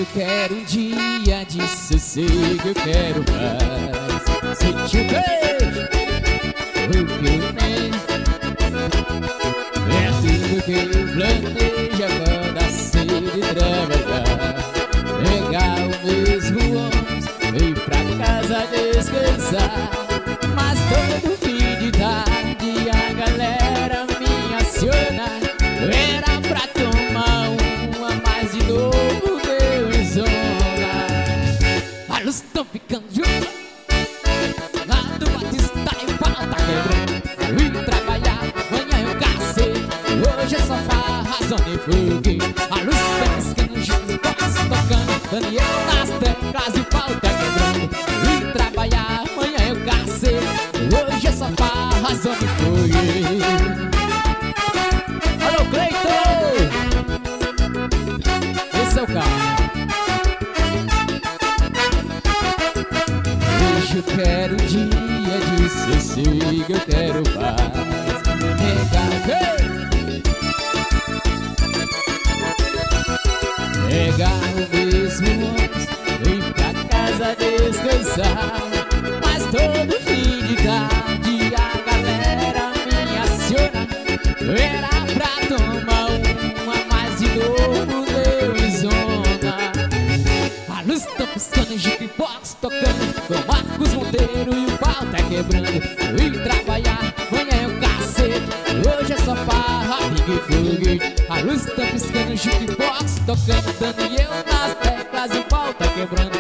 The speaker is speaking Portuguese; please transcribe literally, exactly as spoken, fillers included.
quero um dia de sossego, eu quero paz. Sente o beijo, o que eu penso, é tudo que eu planejo. Acordar cedo e trabalhar, pegar o mesmo ônibus e ir pra casa descansar. Mas todo fim de tarde a galera me aciona, era pra tomar uma, mas de novo deu em zona. A luz tão ficando junto, lá do Batista e o pau tá quebrando. Eu vim trabalhar, amanhã eu cacei, hoje é só farra, zona e foguete. A luz tá piscando, junto, posso tocando, Daniel nas teclas e o pau tá quebrando. Eu vim trabalhar, amanhã eu cacei, hoje é só farra, zona e foguete. Alô, Cleiton! Esse é o cara. Hoje eu quero um dia de sossego, eu quero paz. Pegar, pegar o mesmo ônibus, ir pra casa descansar. Mas todo fim de tarde a galera me aciona, era pra tomar uma, mas de novo deu em zona. A luz tá piscando, jukebox tocando, com Marcos Monteiro e o pau tá quebrando. Eu vim trabalhar, amanhã eu cacete, hoje é só farra, pingue e foguete. A luz tá piscando, jukebox tocando, Daniel nas teclas e o pau tá quebrando.